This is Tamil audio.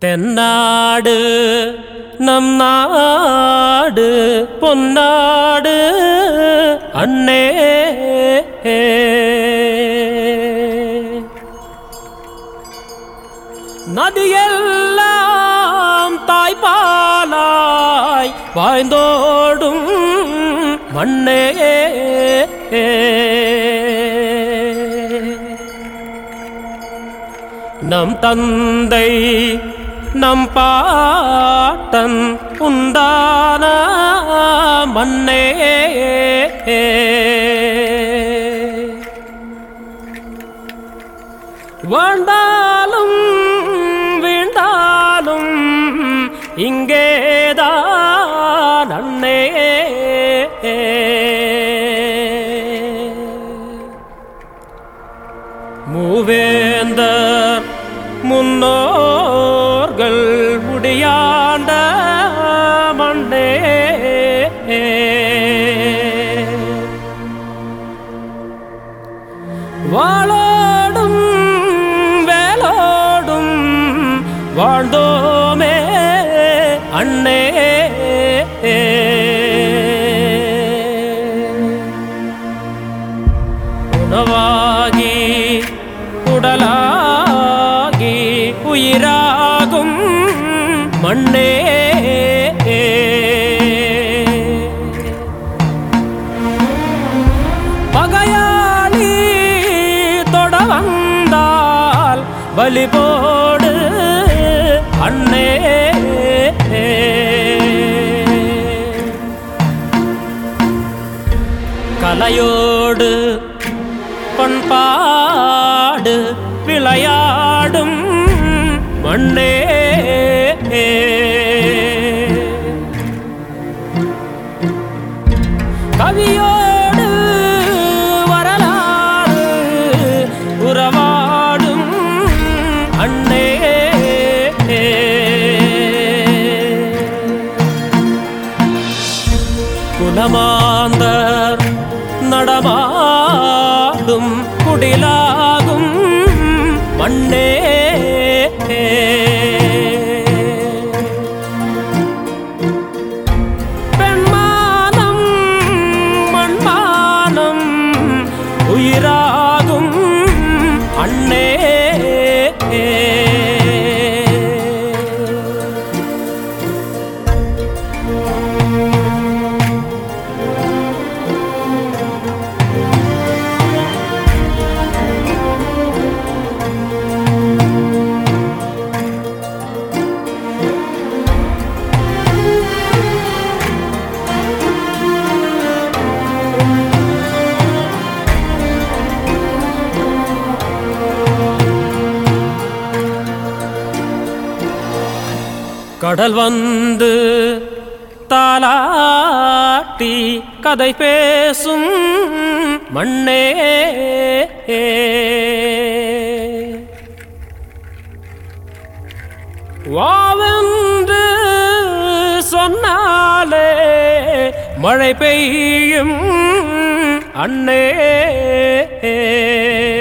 தென்னாடு நம் நாடு பொன்னாடு அண்ணே நதியெல்லாம் தாய்ப்பாலாய் பாய்ந்தோடும் மண்ணே நம் தந்தை நம் பாட்டன் உண்டான மண்ணே வாழ்ந்தாலும் வீழ்ந்தாலும் இங்கேதான் அண்ணே மூவேந்தர் முன்னோர்கள் முடியாண்ட மண்ணே வாழோடும் வேலோடும் வாழ்ந்தோமே அண்ணே உணவாகி உடலாகி உயிராகும் மண்ணே பகையாளி தொட வந்தால் பலி போடு அண்ணே கலையோடு பண்பாடு விளையாடும் மண்ணே கவியோடு வரலாறு உறவாடும் அண்ணே குலமாந்தர் நடமாடும் குடிலாகும் மண்ணே பெண்மானம் மண்மானம் உயிராகும் அண்ணே கடல் வந்து தாலாட்டி கதை பேசும் மண்ணே வாவென்று சொன்னாலே மழை பெய்யும் அண்ணே